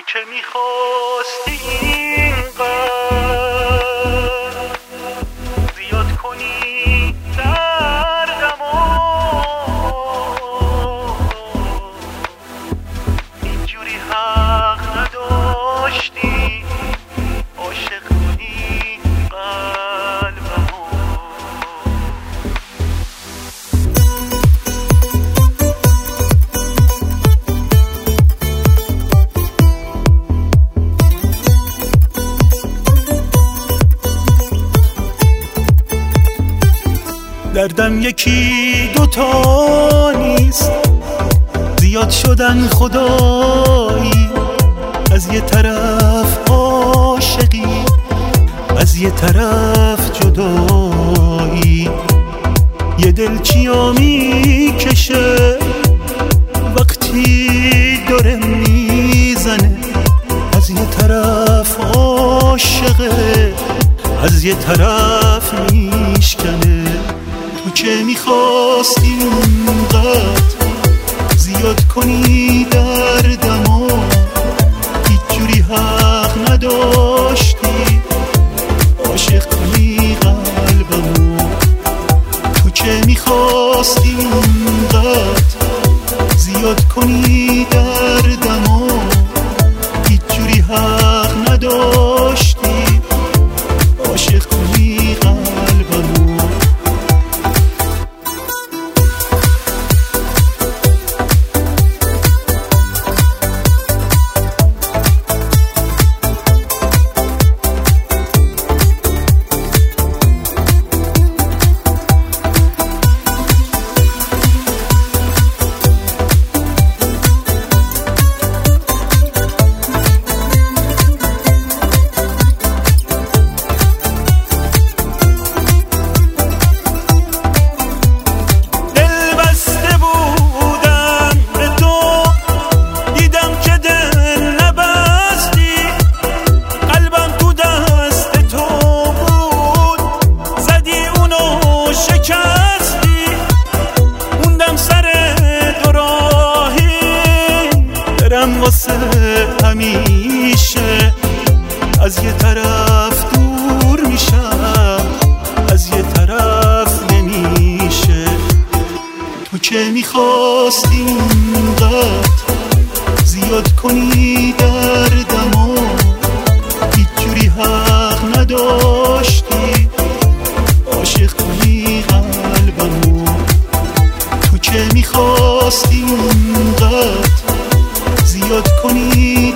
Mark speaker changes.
Speaker 1: که میخواستی اینقدر زیاد کنی دردمو، اینجوری حق نداشتی عاشق کنی قلبمو. دردم یکی دوتا نیست، زیاد شدن خدایی. از یه طرف عاشقی، از یه طرف جدایی. یه دل چیا میکشه وقتی داره میزنه. از یه طرف عاشقه، از یه طرف میشکنه. تو که میخواستی اونقدر زیاد کنی دردمو، هیچ جوری حق نداشتی عاشق کنی قلبمو. تو که میخواستی اونقدر زیاد کنی دردمو، هیچ جوری حق نداشتی عاشق کنی قلبمو. واسه همیشه از یه طرف دور میشم، از یه طرف نمیشه. تو که میخواستی اینقدر زیاد کنی دردمو، هیچ جوری حق نداشتی عاشق کنی قلبمو. تو که میخواستی اینقدر زیاد کنی